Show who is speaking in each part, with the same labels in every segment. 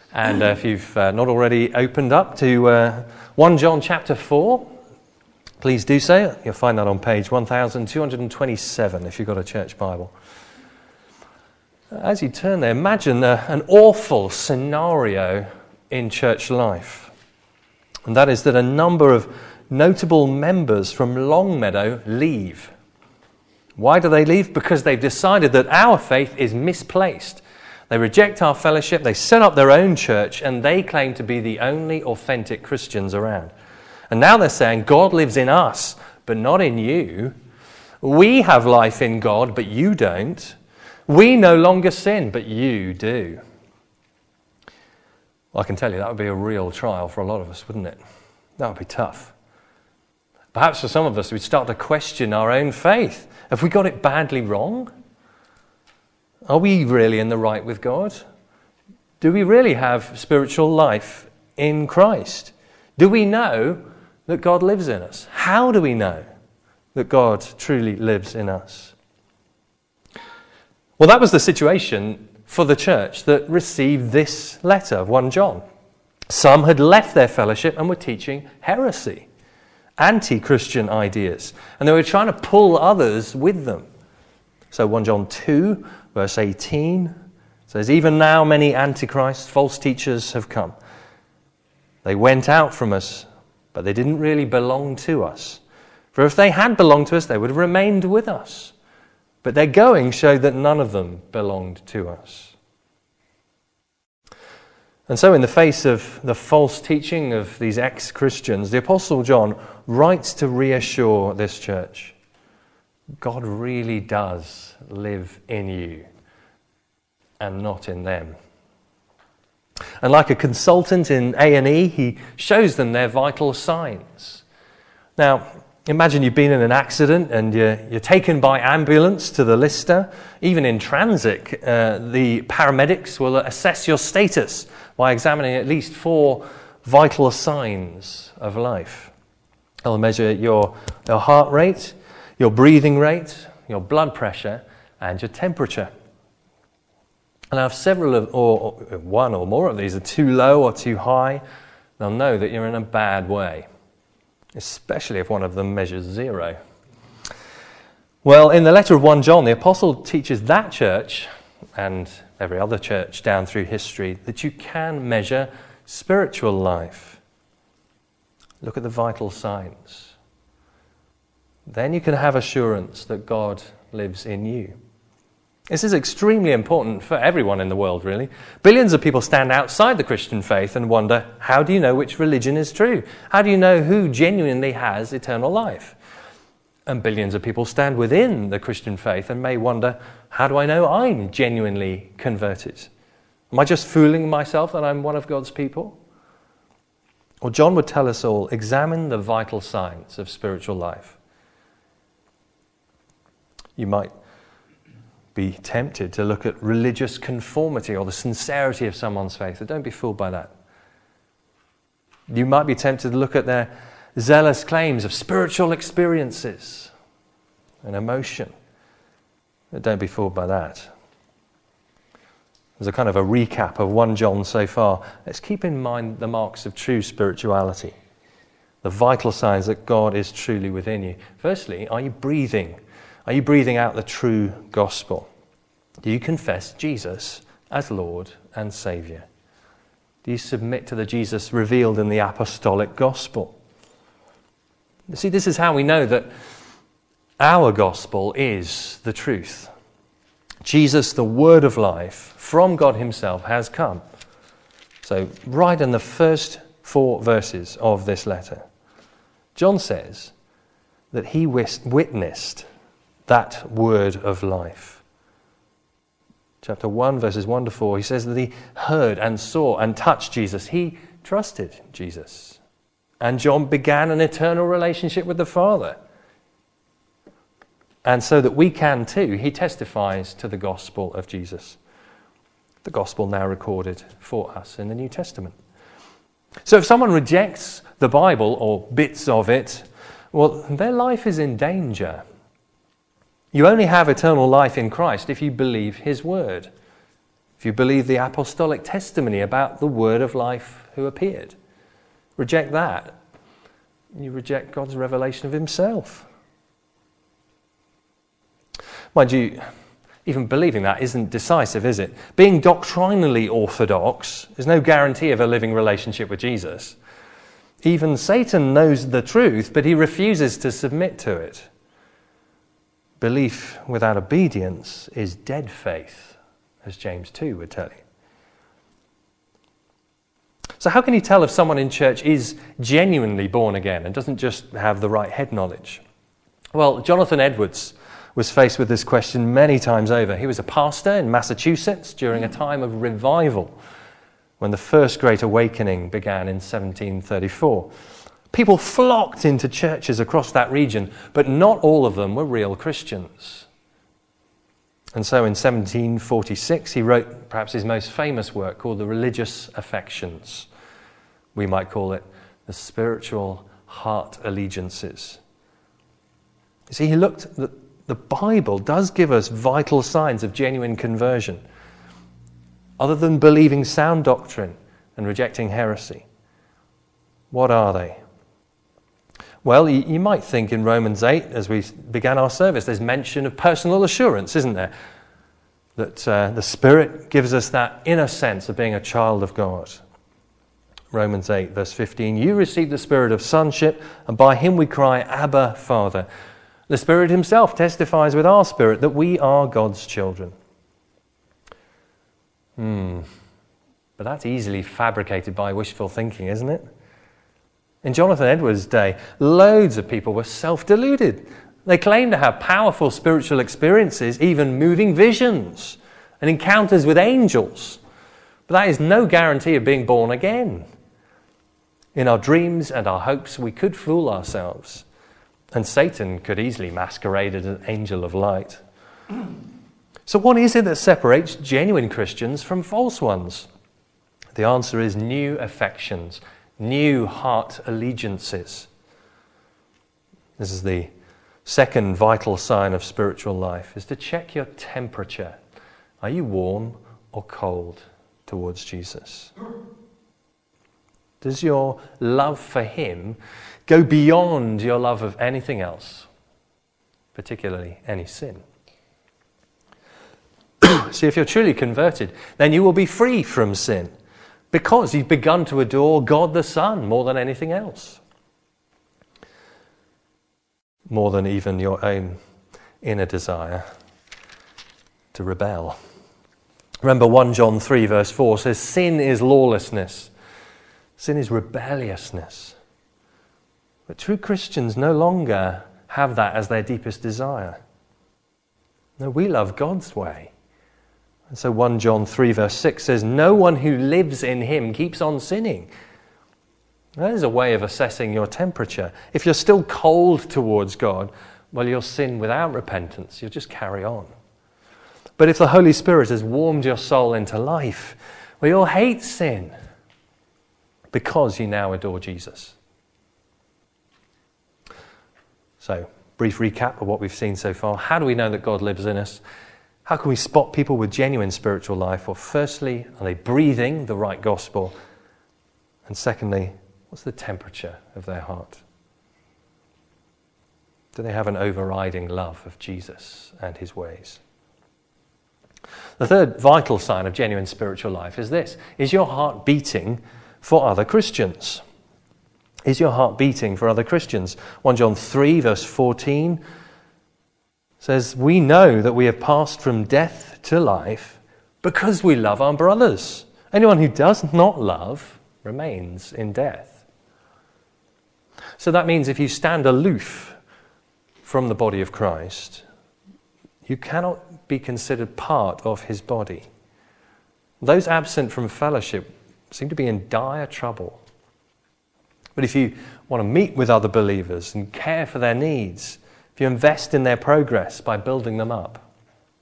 Speaker 1: And if you've not already opened up to 1 John chapter 4, please do so. You'll find that on page 1227 if you've got a church Bible. As you turn there, imagine an awful scenario in church life. And that is that a number of notable members from Longmeadow leave. Why do they leave? Because they've decided that our faith is misplaced. They reject our fellowship, they set up their own church, and they claim to be the only authentic Christians around. And now they're saying, God lives in us, but not in you. We have life in God, but you don't. We no longer sin, but you do. Well, I can tell you that would be a real trial for a lot of us, wouldn't it? That would be tough. Perhaps for some of us, we'd start to question our own faith. Have we got it badly wrong? Are we really in the right with God? Do we really have spiritual life in Christ? Do we know that God lives in us? How do we know that God truly lives in us? Well, that was the situation for the church that received this letter of 1 John. Some had left their fellowship and were teaching heresy, anti-Christian ideas, and they were trying to pull others with them. So 1 John 2, verse 18 says, "Even now many antichrists, false teachers have come. They went out from us, but they didn't really belong to us. For if they had belonged to us, they would have remained with us. But their going showed that none of them belonged to us." And so in the face of the false teaching of these ex-Christians, the Apostle John writes to reassure this church. God really does live in you and not in them. And like a consultant in A&E, he shows them their vital signs. Now, imagine you've been in an accident and you're taken by ambulance to the Lister. Even in transit, the paramedics will assess your status by examining at least 4 vital signs of life. They'll measure your heart rate, your breathing rate, your blood pressure, and your temperature. And if one or more of these are too low or too high, they'll know that you're in a bad way, especially if one of them measures 0. Well, in the letter of 1 John, the apostle teaches that church, and every other church down through history, that you can measure spiritual life. Look at the vital signs. Then you can have assurance that God lives in you. This is extremely important for everyone in the world, really. Billions of people stand outside the Christian faith and wonder, how do you know which religion is true? How do you know who genuinely has eternal life? And billions of people stand within the Christian faith and may wonder, how do I know I'm genuinely converted? Am I just fooling myself that I'm one of God's people? Well, John would tell us all, examine the vital signs of spiritual life. You might be tempted to look at religious conformity or the sincerity of someone's faith. But don't be fooled by that. You might be tempted to look at their zealous claims of spiritual experiences and emotion. But don't be fooled by that. As a kind of a recap of 1 John so far, let's keep in mind the marks of true spirituality, the vital signs that God is truly within you. Firstly, are you breathing? Are you breathing out the true gospel? Do you confess Jesus as Lord and Saviour? Do you submit to the Jesus revealed in the apostolic gospel? You see, this is how we know that our gospel is the truth. Jesus, the word of life from God himself, has come. So right in the first 4 verses of this letter, John says that he witnessed that word of life. Chapter 1, verses 1 to 4, he says that he heard and saw and touched Jesus. He trusted Jesus. And John began an eternal relationship with the Father. And so that we can too, he testifies to the gospel of Jesus. The gospel now recorded for us in the New Testament. So if someone rejects the Bible or bits of it, well, their life is in danger. You only have eternal life in Christ if you believe his word. if you believe the apostolic testimony about the Word of life who appeared. Reject that, you reject God's revelation of himself. Mind you, even believing that isn't decisive, is it? Being doctrinally orthodox is no guarantee of a living relationship with Jesus. Even Satan knows the truth, but he refuses to submit to it. Belief without obedience is dead faith, as James 2 would tell you. So how can you tell if someone in church is genuinely born again and doesn't just have the right head knowledge? Well, Jonathan Edwards was faced with this question many times over. He was a pastor in Massachusetts during a time of revival when the First Great Awakening began in 1734. People flocked into churches across that region, but not all of them were real Christians. And so in 1746, he wrote perhaps his most famous work called The Religious Affections. We might call it the Spiritual Heart Allegiances. You see, he looked at the Bible does give us vital signs of genuine conversion, other than believing sound doctrine and rejecting heresy. What are they? Well, you might think in Romans 8, as we began our service, there's mention of personal assurance, isn't there? That the Spirit gives us that inner sense of being a child of God. Romans 8, verse 15, you received the spirit of sonship, and by him we cry, Abba, Father. The Spirit himself testifies with our spirit that we are God's children. But that's easily fabricated by wishful thinking, isn't it? In Jonathan Edwards' day, loads of people were self-deluded. They claimed to have powerful spiritual experiences, even moving visions and encounters with angels. But that is no guarantee of being born again. In our dreams and our hopes, we could fool ourselves. And Satan could easily masquerade as an angel of light. So what is it that separates genuine Christians from false ones? The answer is new affections, new heart allegiances. This is the second vital sign of spiritual life, is to check your temperature. Are you warm or cold towards Jesus? Does your love for him go beyond your love of anything else, particularly any sin? See, if you're truly converted, then you will be free from sin because you've begun to adore God the Son more than anything else. More than even your own inner desire to rebel. Remember 1 John 3 verse 4 says, sin is lawlessness. Sin is rebelliousness. But true Christians no longer have that as their deepest desire. No, we love God's way. And so 1 John 3 verse 6 says, no one who lives in him keeps on sinning. That is a way of assessing your temperature. If you're still cold towards God, well, you'll sin without repentance. You'll just carry on. But if the Holy Spirit has warmed your soul into life, well, you'll hate sin because you now adore Jesus. So, brief recap of what we've seen so far. How do we know that God lives in us? How can we spot people with genuine spiritual life? Well, firstly, are they breathing the right gospel? And secondly, what's the temperature of their heart? Do they have an overriding love of Jesus and his ways? The third vital sign of genuine spiritual life is this. Is your heart beating for other Christians? Is your heart beating for other Christians? 1 John 3 verse 14 says, we know that we have passed from death to life because we love our brothers. Anyone who does not love remains in death. So that means if you stand aloof from the body of Christ, you cannot be considered part of his body. Those absent from fellowship seem to be in dire trouble. But if you want to meet with other believers and care for their needs, if you invest in their progress by building them up,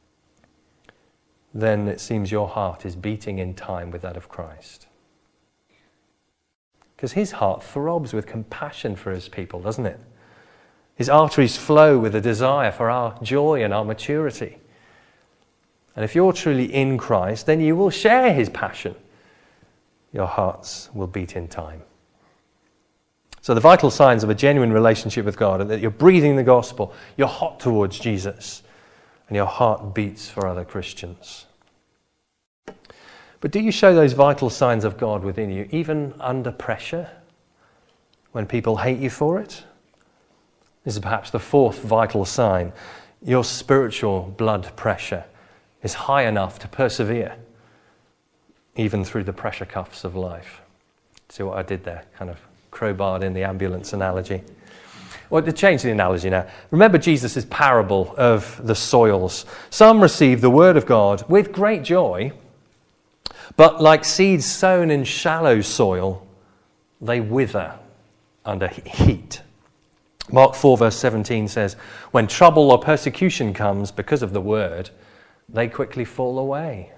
Speaker 1: then it seems your heart is beating in time with that of Christ. Because his heart throbs with compassion for his people, doesn't it? His arteries flow with a desire for our joy and our maturity. And if you're truly in Christ, then you will share his passion. Your hearts will beat in time. So the vital signs of a genuine relationship with God are that you're breathing the gospel, you're hot towards Jesus, and your heart beats for other Christians. But do you show those vital signs of God within you, even under pressure, when people hate you for it? This is perhaps the fourth vital sign. Your spiritual blood pressure is high enough to persevere, even through the pressure cuffs of life. See what I did there? Kind of crowbarred in the ambulance analogy. Well, to change the analogy now. Remember Jesus' parable of the soils. Some receive the word of God with great joy, but like seeds sown in shallow soil, they wither under heat. Mark 4 verse 17 says, when trouble or persecution comes because of the word, they quickly fall away.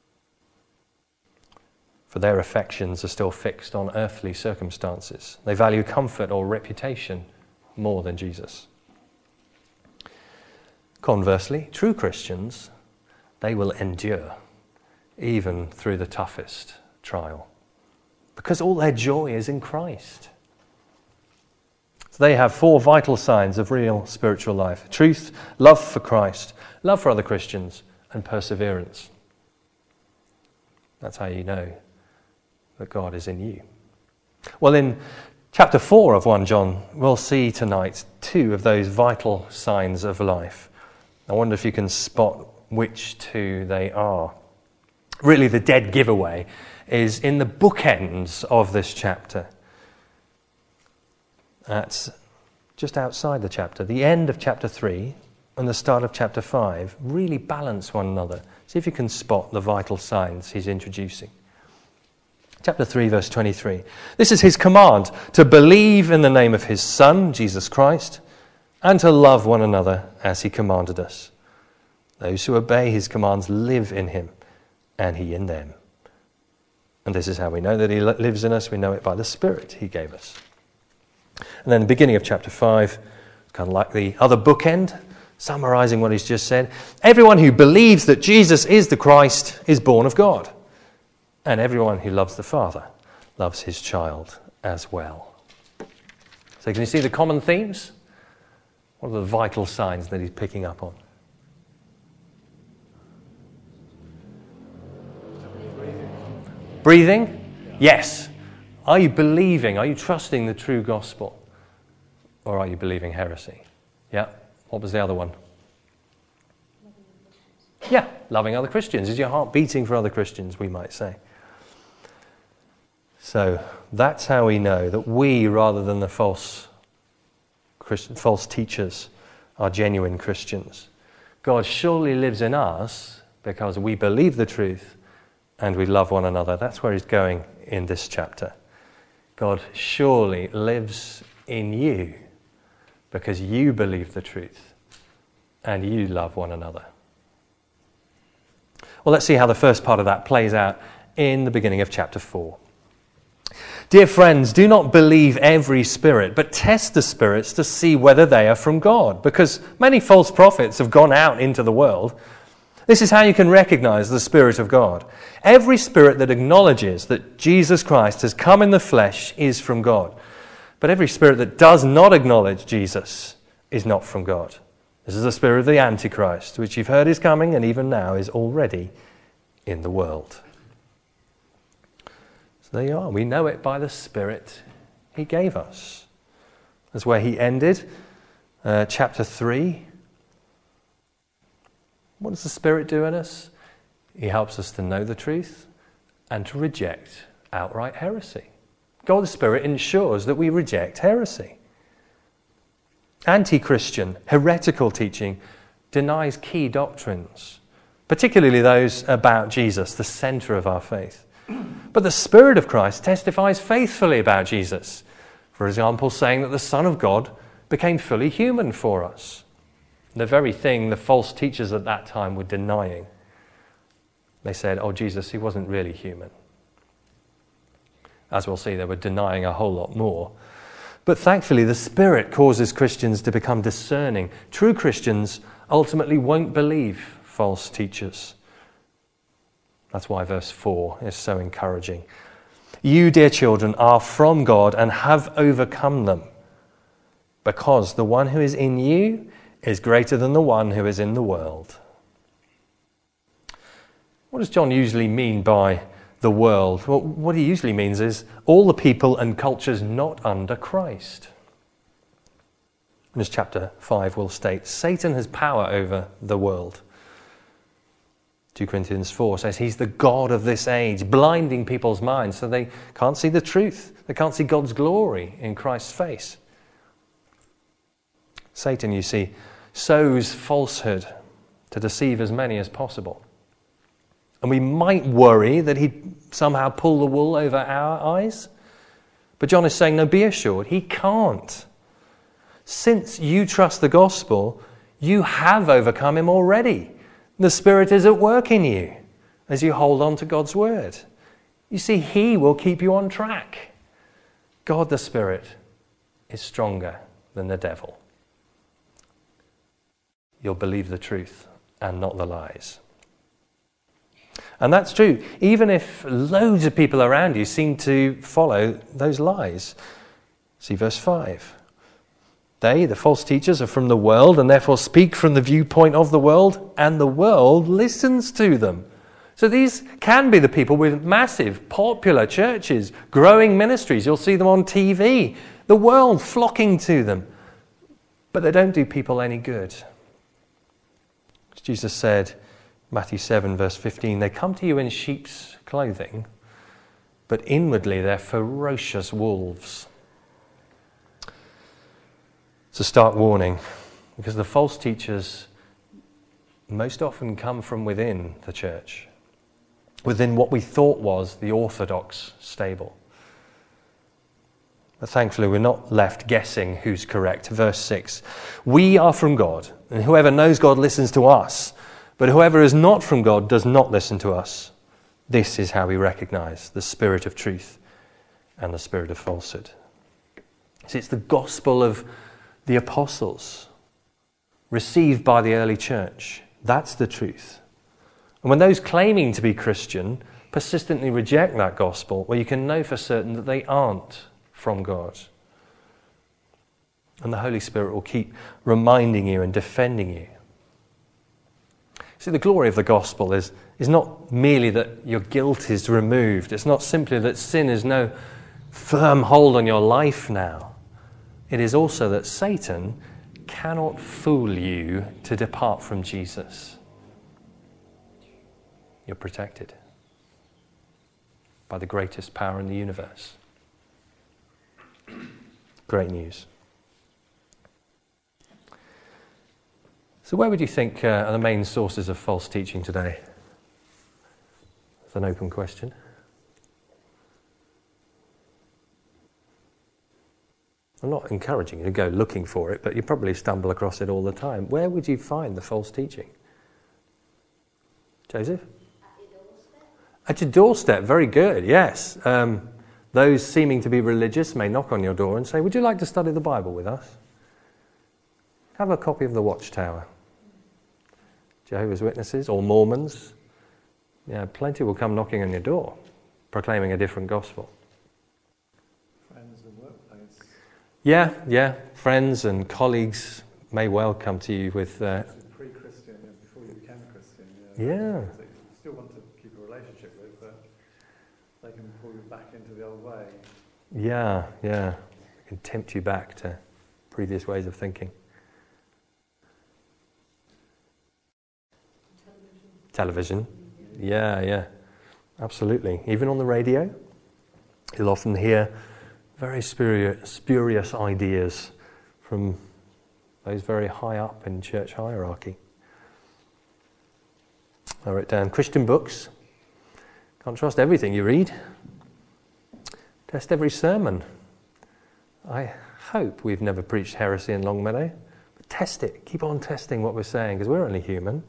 Speaker 1: For their affections are still fixed on earthly circumstances. They value comfort or reputation more than Jesus. Conversely, true Christians, they will endure even through the toughest trial, because all their joy is in Christ. So they have four vital signs of real spiritual life: truth, love for Christ, love for other Christians, and perseverance. That's how you know that God is in you. Well, in chapter 4 of 1 John, we'll see tonight two of those vital signs of life. I wonder if you can spot which two they are. Really, the dead giveaway is in the bookends of this chapter. That's just outside the chapter. The end of chapter 3 and the start of chapter 5 really balance one another. See if you can spot the vital signs he's introducing. Chapter 3, verse 23. This is his command, to believe in the name of his Son, Jesus Christ, and to love one another as he commanded us. Those who obey his commands live in him, and he in them. And this is how we know that he lives in us. We know it by the Spirit he gave us. And then the beginning of chapter 5, kind of like the other bookend, summarizing what he's just said. Everyone who believes that Jesus is the Christ is born of God. And everyone who loves the Father loves his child as well. So can you see the common themes? What are the vital signs that he's picking up on? Breathing? Yes. Are you believing? Are you trusting the true gospel? Or are you believing heresy? Yeah. What was the other one? Yeah, loving other Christians. Is your heart beating for other Christians, we might say. So that's how we know that we, rather than the false teachers, are genuine Christians. God surely lives in us because we believe the truth and we love one another. That's where he's going in this chapter. God surely lives in you because you believe the truth and you love one another. Well, let's see how the first part of that plays out in the beginning of chapter 4. Dear friends, do not believe every spirit, but test the spirits to see whether they are from God, because many false prophets have gone out into the world. This is how you can recognize the Spirit of God. Every spirit that acknowledges that Jesus Christ has come in the flesh is from God. But every spirit that does not acknowledge Jesus is not from God. This is the spirit of the Antichrist, which you've heard is coming and even now is already in the world. So there you are. We know it by the Spirit he gave us. That's where he ended. Chapter 3. What does the Spirit do in us? He helps us to know the truth and to reject outright heresy. God the Spirit ensures that we reject heresy. Anti-Christian, heretical teaching denies key doctrines, particularly those about Jesus, the center of our faith. But the Spirit of Christ testifies faithfully about Jesus. For example, saying that the Son of God became fully human for us. The very thing the false teachers at that time were denying. They said, oh, Jesus, he wasn't really human. As we'll see, they were denying a whole lot more. But thankfully, the Spirit causes Christians to become discerning. True Christians ultimately won't believe false teachers. That's why verse 4 is so encouraging. You, dear children, are from God and have overcome them, because the one who is in you is greater than the one who is in the world. What does John usually mean by the world? Well, what he usually means is all the people and cultures not under Christ. And as chapter 5 will state, Satan has power over the world. 2 Corinthians 4 says he's the god of this age, blinding people's minds so they can't see the truth. They can't see God's glory in Christ's face. Satan, you see, sows falsehood to deceive as many as possible. And we might worry that he'd somehow pull the wool over our eyes. But John is saying, no, be assured, he can't. Since you trust the gospel, you have overcome him already. The Spirit is at work in you as you hold on to God's word. You see, he will keep you on track. God the Spirit is stronger than the devil. You'll believe the truth and not the lies. And that's true, even if loads of people around you seem to follow those lies. See verse 5. They, the false teachers, are from the world and therefore speak from the viewpoint of the world, and the world listens to them. So these can be the people with massive, popular churches, growing ministries. You'll see them on TV, the world flocking to them. But they don't do people any good. As Jesus said, Matthew 7 verse 15, they come to you in sheep's clothing, but inwardly they're ferocious wolves. It's a stark warning, because the false teachers most often come from within the church, within what we thought was the orthodox stable. But thankfully we're not left guessing who's correct. Verse 6, we are from God, and whoever knows God listens to us, but whoever is not from God does not listen to us. This is how we recognize the spirit of truth and the spirit of falsehood. See, it's the gospel of the apostles, received by the early church. That's the truth. And when those claiming to be Christian persistently reject that gospel, well, you can know for certain that they aren't from God. And the Holy Spirit will keep reminding you and defending you. See, the glory of the gospel is not merely that your guilt is removed. It's not simply that sin has no firm hold on your life now. It is also that Satan cannot fool you to depart from Jesus. You're protected by the greatest power in the universe. Great news. So where would you think are the main sources of false teaching today? It's an open question. I'm not encouraging you to go looking for it, but you probably stumble across it all the time. Where would you find the false teaching? Joseph? At your doorstep. At your doorstep, very good, yes. Those seeming to be religious may knock on your door and say, would you like to study the Bible with us? Have a copy of the Watchtower. Jehovah's Witnesses or Mormons. Yeah, plenty will come knocking on your door, proclaiming a different gospel.
Speaker 2: Friends and workplace.
Speaker 1: Yeah. Friends and colleagues may well come to you with...
Speaker 2: Pre-Christian, before you became a Christian.
Speaker 1: Yeah.
Speaker 2: So you still want to keep a relationship with, but they can pull you back into the old way.
Speaker 1: Yeah. They can tempt you back to previous ways of thinking. Television. Yeah. Absolutely. Even on the radio, you'll often hear very spurious ideas from those very high up in church hierarchy. I wrote down Christian books. Can't trust everything you read. Test every sermon. I hope we've never preached heresy in Longmeadow, but test it. Keep on testing what we're saying, because we're only human.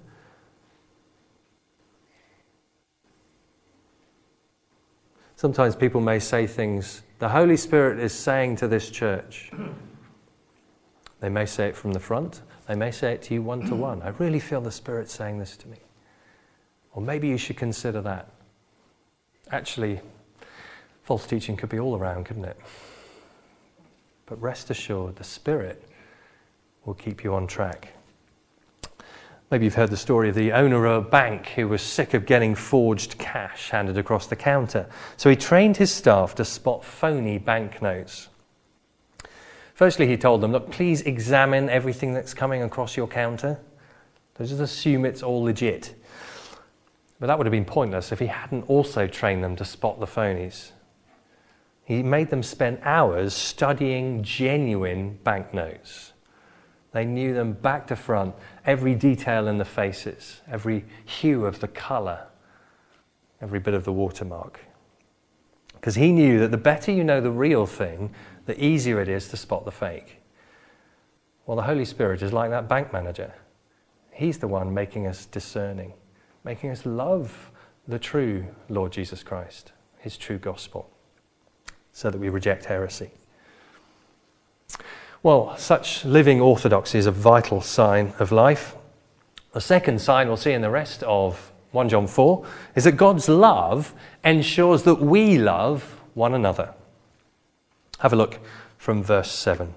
Speaker 1: Sometimes people may say things, the Holy Spirit is saying to this church. They may say it from the front. They may say it to you one-to-one. I really feel the Spirit saying this to me. Or maybe you should consider that. Actually, false teaching could be all around, couldn't it? But rest assured, the Spirit will keep you on track. Maybe you've heard the story of the owner of a bank who was sick of getting forged cash handed across the counter. So he trained his staff to spot phony banknotes. Firstly, he told them, look, please examine everything that's coming across your counter. Don't just assume it's all legit. But that would have been pointless if he hadn't also trained them to spot the phonies. He made them spend hours studying genuine banknotes. They knew them back to front, every detail in the faces, every hue of the colour, every bit of the watermark. Because he knew that the better you know the real thing, the easier it is to spot the fake. Well, the Holy Spirit is like that bank manager. He's the one making us discerning, making us love the true Lord Jesus Christ, his true gospel, so that we reject heresy. Well, such living orthodoxy is a vital sign of life. The second sign we'll see in the rest of 1 John 4 is that God's love ensures that we love one another. Have a look from verse 7.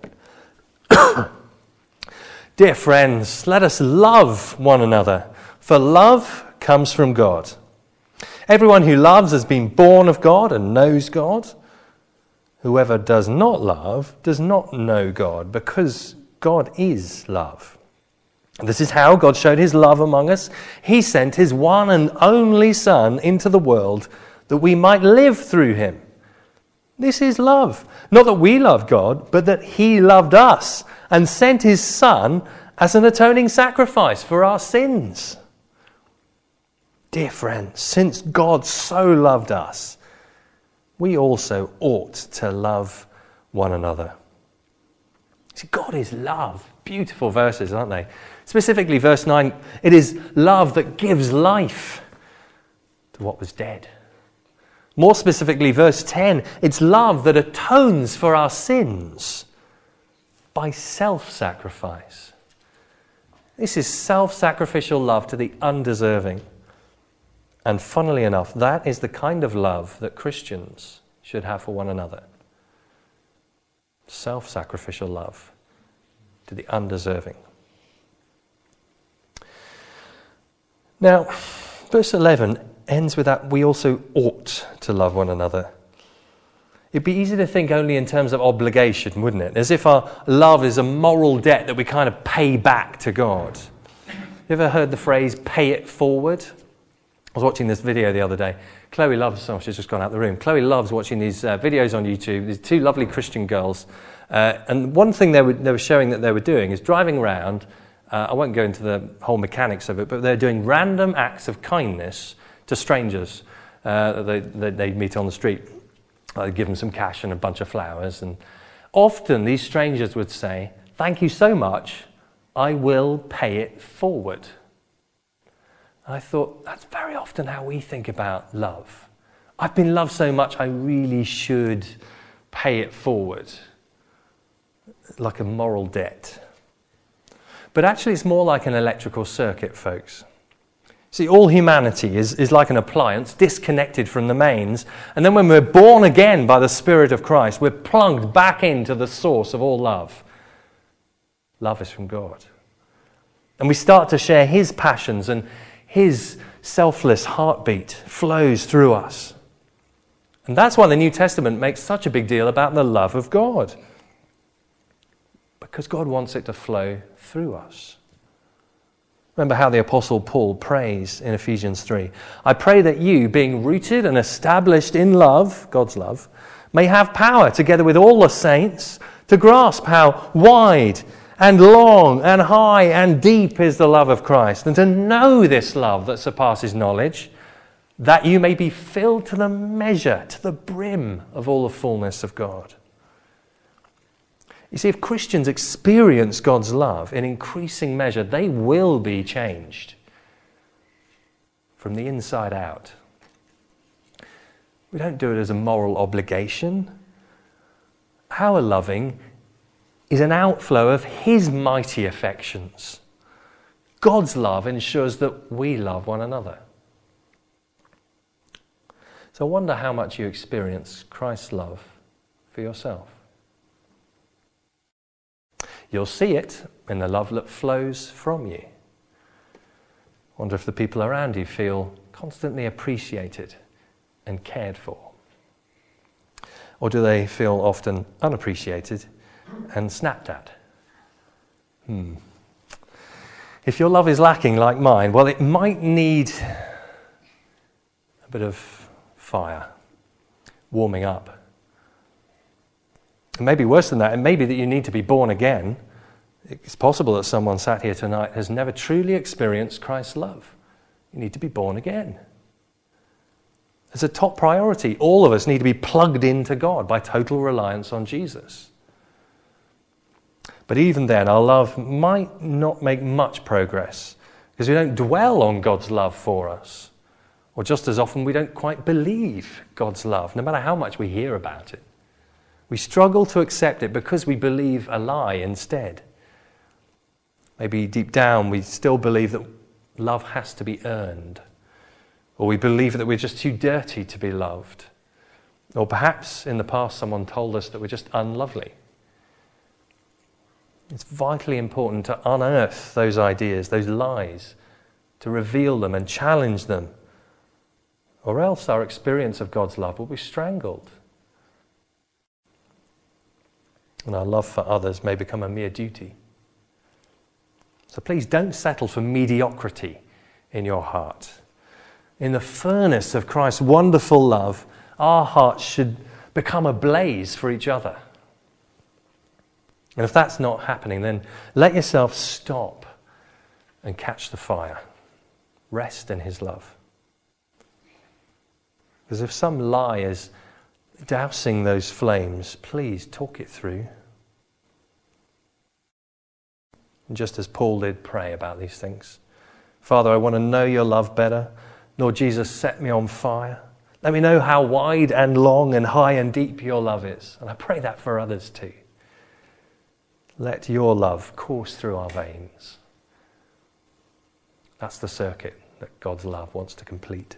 Speaker 1: Dear friends, let us love one another, for love comes from God. Everyone who loves has been born of God and knows God. Whoever does not love does not know God, because God is love. And this is how God showed his love among us. He sent his one and only Son into the world that we might live through him. This is love. Not that we love God, but that he loved us and sent his Son as an atoning sacrifice for our sins. Dear friends, since God so loved us, we also ought to love one another. See, God is love. Beautiful verses, aren't they? Specifically, verse 9, it is love that gives life to what was dead. More specifically, verse 10, it's love that atones for our sins by self-sacrifice. This is self-sacrificial love to the undeserving. And funnily enough, that is the kind of love that Christians should have for one another. Self-sacrificial love to the undeserving. Now, verse 11 ends with that we also ought to love one another. It'd be easy to think only in terms of obligation, wouldn't it? As if our love is a moral debt that we kind of pay back to God. You ever heard the phrase, pay it forward? I was watching this video the other day. Chloe loves, she's just gone out the room. Chloe loves watching these videos on YouTube. These two lovely Christian girls. And one thing they were showing that they were doing is driving around. I won't go into the whole mechanics of it, but they're doing random acts of kindness to strangers they meet on the street. They give them some cash and a bunch of flowers. And often these strangers would say, thank you so much, I will pay it forward. I thought, that's very often how we think about love. I've been loved so much, I really should pay it forward. Like a moral debt. But actually it's more like an electrical circuit, folks. See, all humanity is like an appliance disconnected from the mains. And then when we're born again by the Spirit of Christ, we're plugged back into the source of all love. Love is from God. And we start to share his passions, and his selfless heartbeat flows through us. And that's why the New Testament makes such a big deal about the love of God. Because God wants it to flow through us. Remember how the Apostle Paul prays in Ephesians 3. I pray that you, being rooted and established in love, God's love, may have power, together with all the saints, to grasp how wide and long and high and deep is the love of Christ, and to know this love that surpasses knowledge, that you may be filled to the measure, to the brim of all the fullness of God. You see, if Christians experience God's love in increasing measure, they will be changed from the inside out. We don't do it as a moral obligation. Our loving is an outflow of his mighty affections. God's love ensures that we love one another. So I wonder how much you experience Christ's love for yourself. You'll see it in the love that flows from you. Wonder if the people around you feel constantly appreciated and cared for. Or do they feel often unappreciated and snapped at? If your love is lacking like mine, well, it might need a bit of fire, warming up. It may be worse than that. It may be that you need to be born again. It's possible that someone sat here tonight has never truly experienced Christ's love. You need to be born again. It's a top priority. All of us need to be plugged into God by total reliance on Jesus. But even then, our love might not make much progress because we don't dwell on God's love for us. Or just as often, we don't quite believe God's love, no matter how much we hear about it. We struggle to accept it because we believe a lie instead. Maybe deep down we still believe that love has to be earned. Or we believe that we're just too dirty to be loved. Or perhaps in the past someone told us that we're just unlovely. It's vitally important to unearth those ideas, those lies, to reveal them and challenge them. Or else our experience of God's love will be strangled. And our love for others may become a mere duty. So please don't settle for mediocrity in your heart. In the furnace of Christ's wonderful love, our hearts should become ablaze for each other. And if that's not happening, then let yourself stop and catch the fire. Rest in his love. Because if some lie is dousing those flames, please talk it through. And just as Paul did, pray about these things. Father, I want to know your love better. Lord Jesus, set me on fire. Let me know how wide and long and high and deep your love is. And I pray that for others too. Let your love course through our veins. That's the circuit that God's love wants to complete.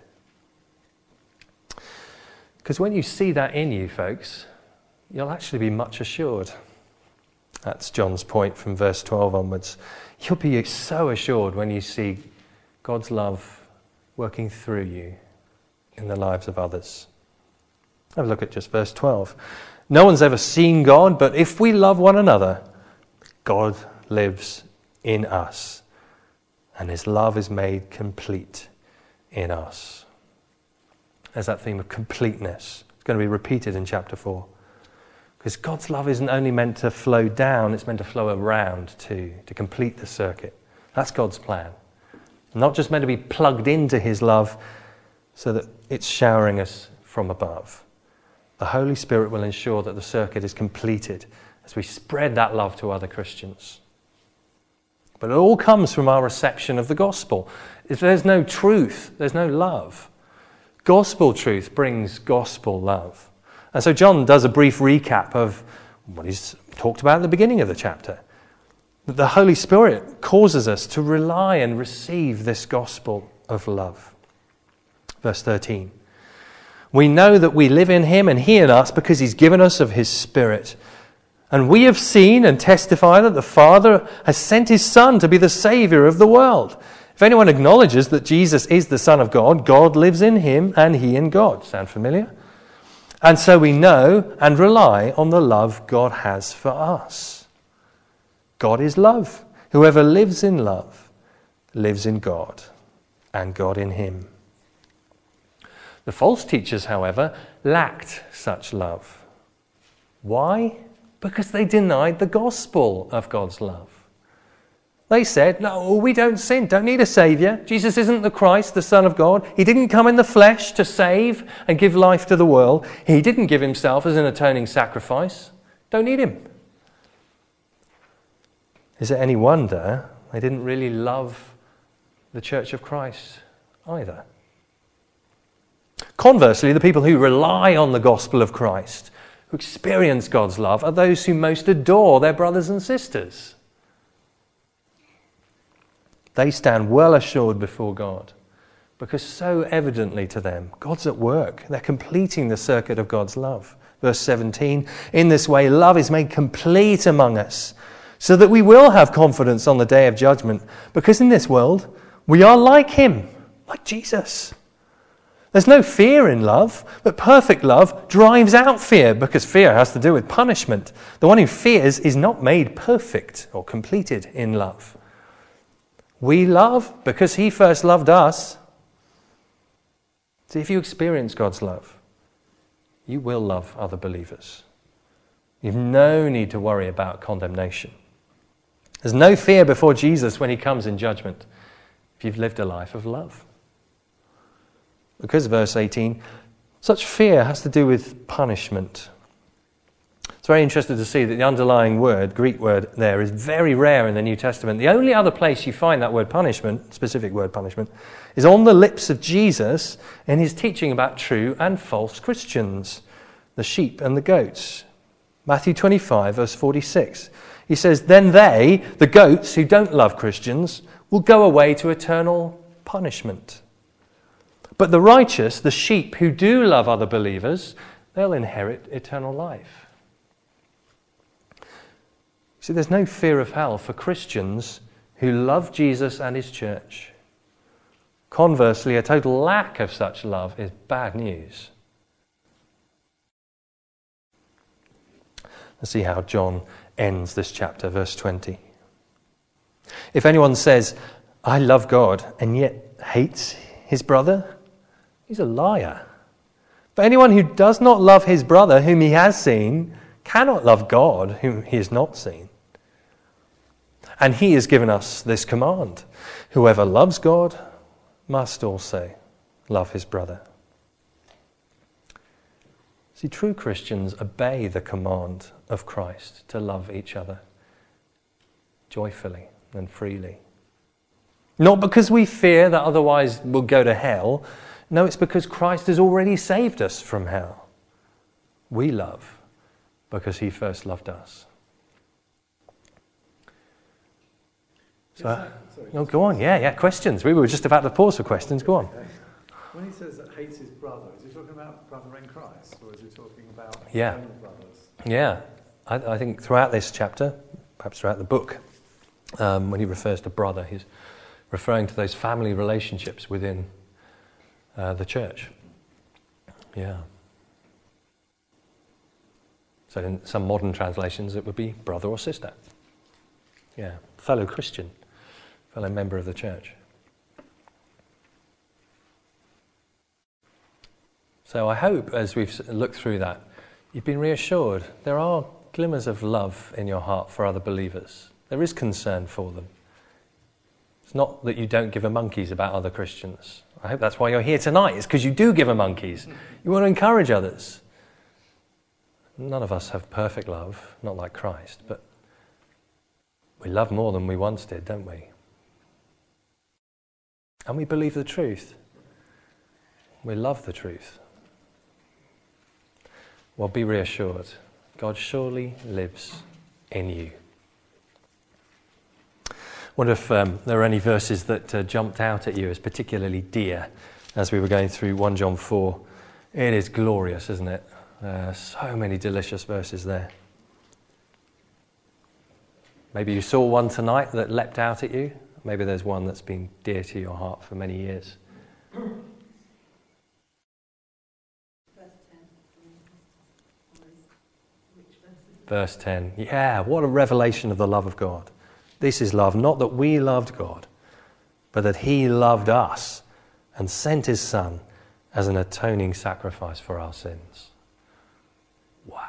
Speaker 1: Because when you see that in you, folks, you'll actually be much assured. That's John's point from verse 12 onwards. You'll be so assured when you see God's love working through you in the lives of others. Have a look at just verse 12. No one's ever seen God, but if we love one another, God lives in us, and his love is made complete in us. There's that theme of completeness. It's going to be repeated in chapter 4. Because God's love isn't only meant to flow down, it's meant to flow around too, to complete the circuit. That's God's plan. Not just meant to be plugged into his love so that it's showering us from above. The Holy Spirit will ensure that the circuit is completed as we spread that love to other Christians. But it all comes from our reception of the gospel. If there's no truth, there's no love. Gospel truth brings gospel love. And so John does a brief recap of what he's talked about at the beginning of the chapter. That the Holy Spirit causes us to rely and receive this gospel of love. Verse 13. We know that we live in him and he in us because he's given us of his Spirit. And we have seen and testify that the Father has sent his Son to be the Saviour of the world. If anyone acknowledges that Jesus is the Son of God, God lives in him and he in God. Sound familiar? And so we know and rely on the love God has for us. God is love. Whoever lives in love lives in God and God in him. The false teachers, however, lacked such love. Why? Because they denied the gospel of God's love. They said, no, we don't sin, don't need a saviour. Jesus isn't the Christ, the Son of God. He didn't come in the flesh to save and give life to the world. He didn't give himself as an atoning sacrifice. Don't need him. Is it any wonder they didn't really love the Church of Christ either? Conversely, the people who rely on the gospel of Christ, who experience God's love, are those who most adore their brothers and sisters. They stand well assured before God Because so evidently to them, God's at work. They're completing the circuit of God's love. Verse 17, in this way, love is made complete among us, so that we will have confidence on the day of judgment. Because in this world, we are like him, like Jesus. There's no fear in love, but perfect love drives out fear, because fear has to do with punishment. The one who fears is not made perfect or completed in love. We love because he first loved us. See, if you experience God's love, you will love other believers. You've no need to worry about condemnation. There's no fear before Jesus when he comes in judgment if you've lived a life of love. Because verse 18, such fear has to do with punishment. It's very interesting to see that the underlying word, Greek word there, is very rare in the New Testament. The only other place you find that word punishment, specific word punishment, is on the lips of Jesus in his teaching about true and false Christians, the sheep and the goats. Matthew 25, verse 46. He says, then they, the goats who don't love Christians, will go away to eternal punishment. But the righteous, the sheep who do love other believers, they'll inherit eternal life. See, there's no fear of hell for Christians who love Jesus and his church. Conversely, a total lack of such love is bad news. Let's see how John ends this chapter, verse 20. If anyone says, I love God, and yet hates his brother, he's a liar. For anyone who does not love his brother whom he has seen cannot love God whom he has not seen. And he has given us this command: whoever loves God must also love his brother. See, true Christians obey the command of Christ to love each other joyfully and freely. Not because we fear that otherwise we'll go to hell. No, it's because Christ has already saved us from hell. We love because he first loved us. So, go on. Yeah, questions. We were just about to pause for questions. Go on.
Speaker 2: Okay. When he says that hates his brother, is he talking about brother in Christ, or is he talking about only brothers?
Speaker 1: Yeah. I think throughout this chapter, perhaps throughout the book, when he refers to brother, he's referring to those family relationships within the church. Yeah. So in some modern translations, it would be brother or sister. Yeah. Fellow Christian. Fellow member of the church. So I hope as we've looked through that, you've been reassured. There are glimmers of love in your heart for other believers. There is concern for them. It's not that you don't give a monkeys about other Christians. I hope that's why you're here tonight. It's because you do give a monkeys. You want to encourage others. None of us have perfect love, not like Christ, but we love more than we once did, don't we? And we believe the truth. We love the truth. Well, be reassured. God surely lives in you. I wonder if there are any verses that jumped out at you as particularly dear as we were going through 1 John 4. It is glorious, isn't it? So many delicious verses there. Maybe you saw one tonight that leapt out at you. Maybe there's one that's been dear to your heart for many years. Verse 10. Yeah, what a revelation of the love of God. This is love, not that we loved God, but that he loved us and sent his Son as an atoning sacrifice for our sins. Wow.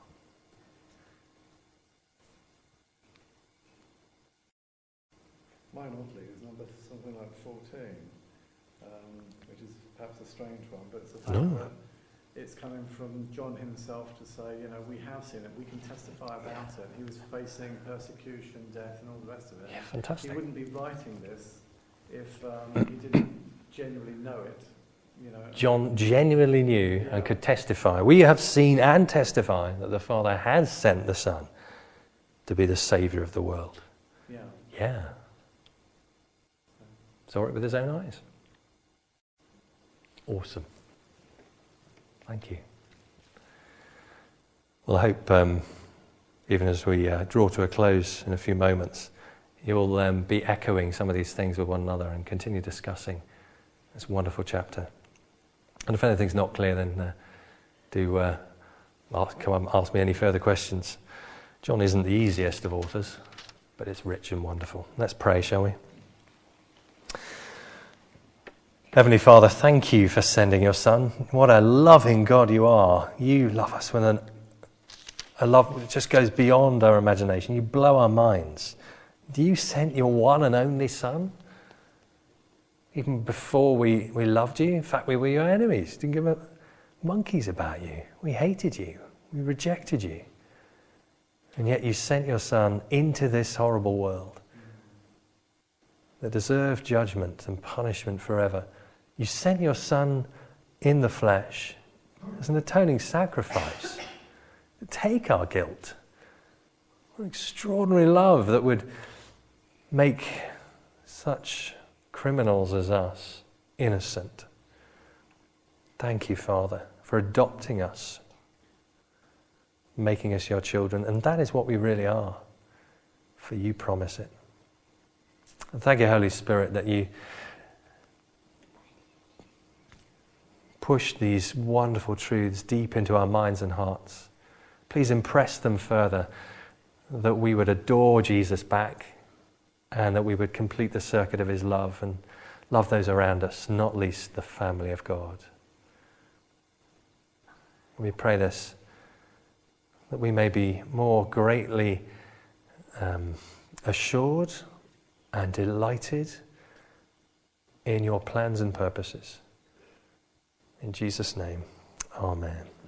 Speaker 2: Mine, oddly, is number something like 14, which is perhaps a strange one, but it's the fact that it's coming from John himself to say, we have seen it, we can testify about it. He was facing persecution, death, and all the rest of it.
Speaker 1: Yeah, fantastic.
Speaker 2: He wouldn't be writing this if he didn't genuinely know it.
Speaker 1: John genuinely knew and could testify. We have seen and testify that the Father has sent the Son to be the Saviour of the world. Yeah. Saw it with his own eyes. Awesome. Thank you. Well, I hope even as we draw to a close in a few moments, you'll be echoing some of these things with one another and continue discussing this wonderful chapter. And if anything's not clear, then do come and ask me any further questions. John isn't the easiest of authors, but it's rich and wonderful. Let's pray, shall we? Heavenly Father, thank you for sending your Son. What a loving God you are. You love us with a love that just goes beyond our imagination. You blow our minds. You sent your one and only Son? Even before we loved you? In fact, we were your enemies. Didn't give a monkeys about you. We hated you. We rejected you. And yet you sent your Son into this horrible world that deserved judgment and punishment forever. You sent your Son in the flesh as an atoning sacrifice to take our guilt. What extraordinary love that would make such criminals as us innocent. Thank you, Father, for adopting us, making us your children, and that is what we really are, for you promise it. And thank you, Holy Spirit, that you push these wonderful truths deep into our minds and hearts. Please impress them further, that we would adore Jesus back and that we would complete the circuit of his love and love those around us, not least the family of God. We pray this, that we may be more greatly assured and delighted in your plans and purposes. In Jesus' name, amen.